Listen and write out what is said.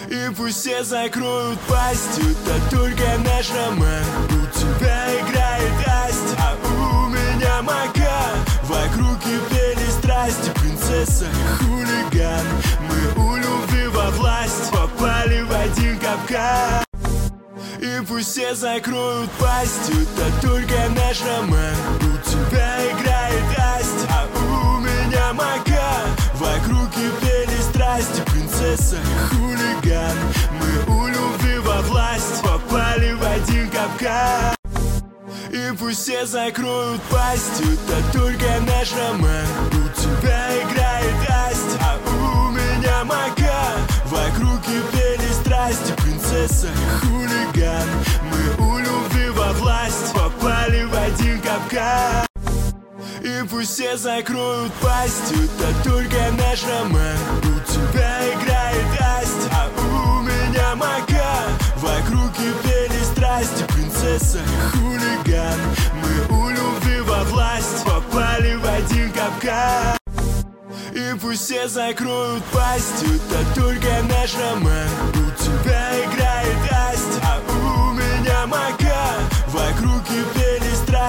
И пусть все закроют пасть, это только наш роман. У тебя играет Асть, а у меня Мака. Вокруг кипели страсти, принцесса и хулиган. Мы у любви во власть попали в один капкан. И пусть все закроют пасть, это только наш роман. У тебя играет Асть, а у меня Мака. Вокруг кипели страсти, принцесса и хулиган. Мы у любви во власть попали в один капкан. И пусть все закроют пасть, это только наш роман. У тебя играет Асть, а у меня Мака. Вокруг кипели страсти, принцесса и хулиган. Мы у любви во власть попали в один капкан. И пусть все закроют пасть, это только наш роман. У тебя играет Асть, а у меня Мака. Вокруг кипели страсти, принцесса и хулиган. Мы у любви во власть попали в один капкан. И пусть все закроют пасть, это только наш роман. У